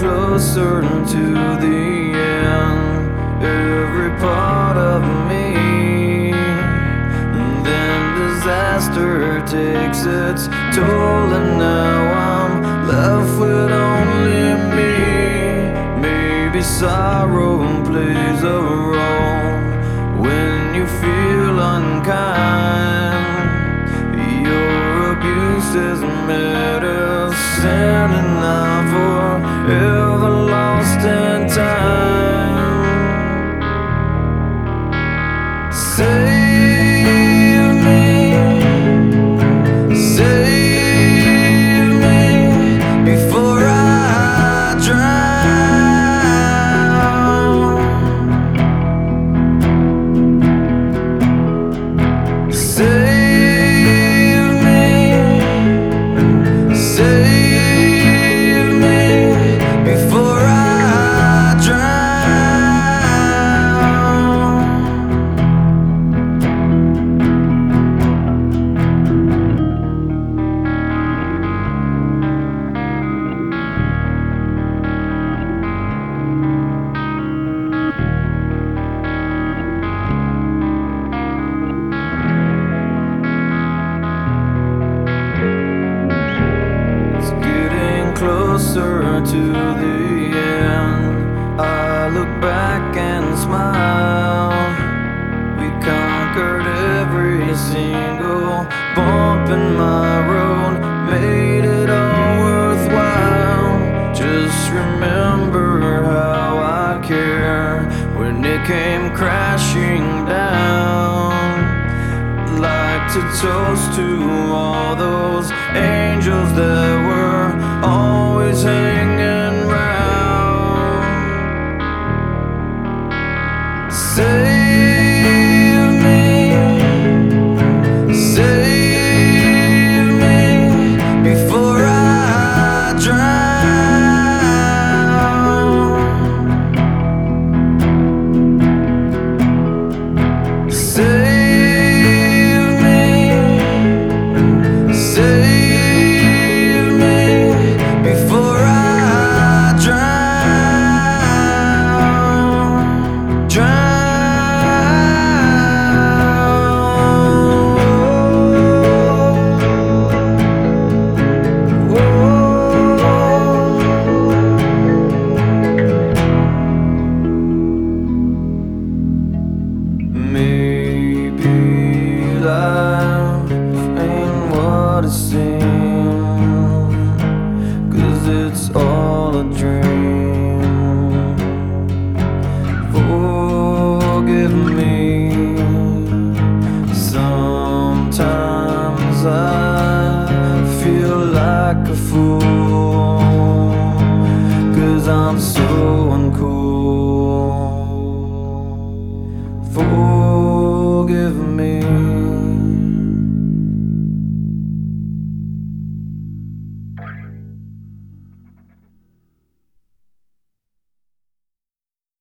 closer to the end, every part of me. Then disaster takes its toll, and now I'm left with only me. Maybe sorrow plays a role when you feel unkind. Your abuse is medicine, and I'm forever lost in time. Save me, save me before I drown. Save me, save me before I drown. Closer to the end, I look back and smile. We conquered every single bump in my road, made it all worthwhile. Just remember how I cared when it came crashing down. Like to toast to all those angels that were always hanging round. Save me, save me before I drown. Save maybe life ain't what it seems, 'cause it's all a dream. Forgive me, sometimes I feel like a fool, 'cause I'm so uncool. Forgive me.